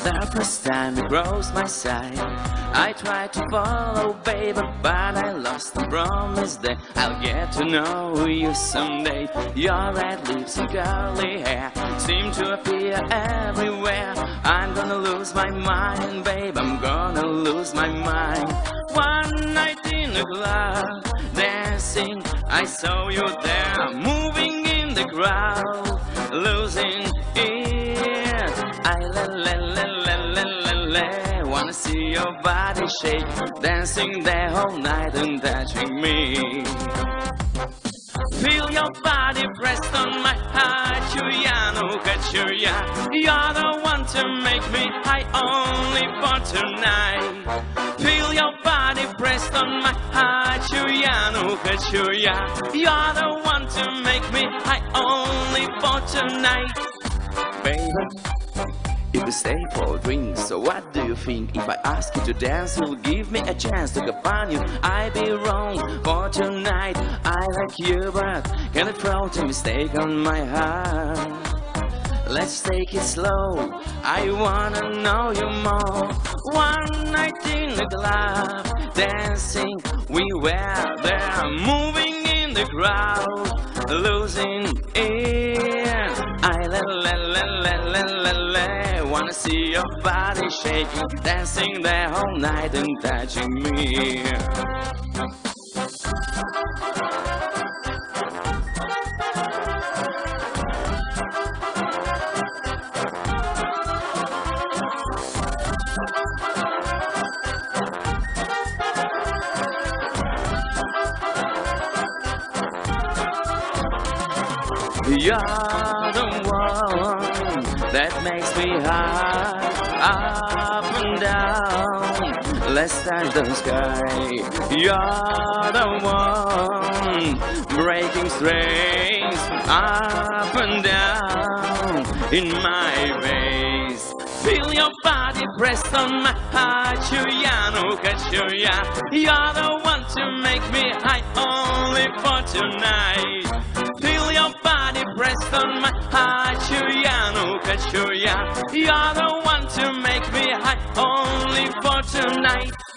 The first time you crossed my side, I tried to follow, baby, but I lost the promise that I'll get to know you someday. Your red lips and curly hair seem to appear everywhere. I'm gonna lose my mind, babe, I'm gonna lose my mind. One night in the club, dancing, I saw you there, moving in the crowd, losing it. I wanna see your body shake, dancing the whole night and touching me. Feel your body pressed on my heart, Julia, no Julia. You're the one to make me high only for tonight. Feel your body pressed on my heart, Julia, no Julia. You're the one to make me high only for tonight. Baby, if you stay for drinks, so what do you think? If I ask you to dance, you'll give me a chance to upon you. I'd be wrong for tonight. I like you, but can I throw a mistake on my heart? Let's take it slow, I wanna know you more. One night in the club, dancing, we were there, moving in the crowd, losing it. I wanna see your body shaking, dancing the whole night and touching me. You're the one that makes me high, up and down. Let's touch the sky. You're the one breaking strings, up and down in my veins. Feel your body pressed on my heart, Julia, no Julia. You're the one to make me high only for tonight. Feel your body pressed on my heart, Julia, no Julia. You're the one to make me high only for tonight.